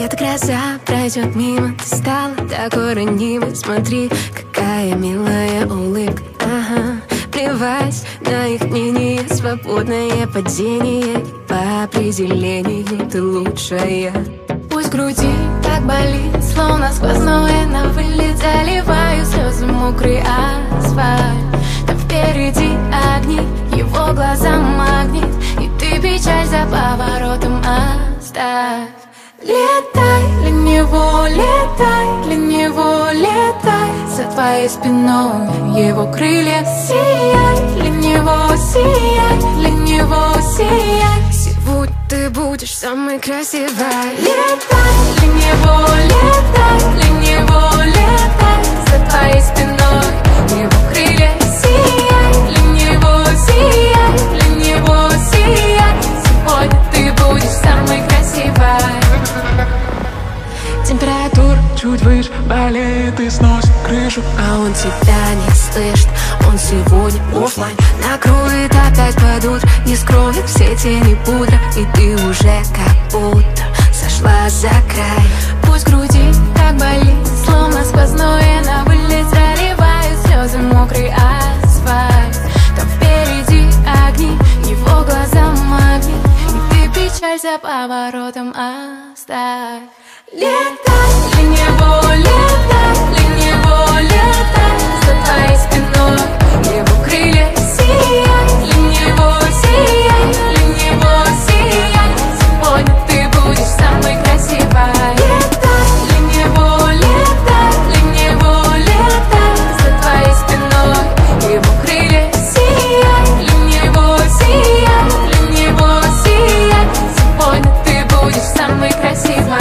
Эта гроза пройдет мимо. Ты стала такой ранимой. Смотри, какая милая улыбка. Ага. Плевать на их мнение. Свободное падение. По определению ты лучшая. Пусть в груди так болит, словно сквозное на вылет. Заливаю слезы мокрый асфальт. Там впереди огни, его глаза магнит. И ты печаль за поворотом оставь. Летай для него, летай для него, летай. За твоей спиной его крылья. Сияй для него, сияй для него, сияй. Сегодня ты будешь самой красивой. Летай для него, летай для него, летай. За твоей спиной его крылья. Сияй для него, сияй для него, сияй. Сегодня ты будешь самой красивой. Температура чуть выше болеет и сносит крышу. А он тебя не слышит, он сегодня оффлайн. Накроет опять под утро, не скроет все тени пудра. И ты уже как будто сошла за край. Пусть в груди так болит, словно сквозное на вылет. Заливаю слезы мокрый асфальт. Там впереди огни, его глаза магнит. И ты печаль за поворотом оставь. Летай для него, летай для него, летай. За твоей спиной его крылья. Сияй для него, сияй для него, сияй. Сегодня ты будешь самой красивой. Летай для него, летай для него, летай. За твоей спиной его крылья. Сияй для него, сияй для него, сияй. Сегодня ты будешь самой красивой.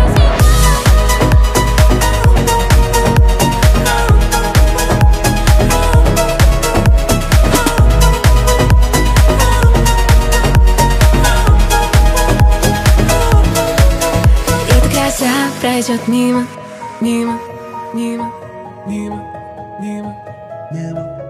Пройдет мимо, мимо, мимо, мимо, мимо, мимо.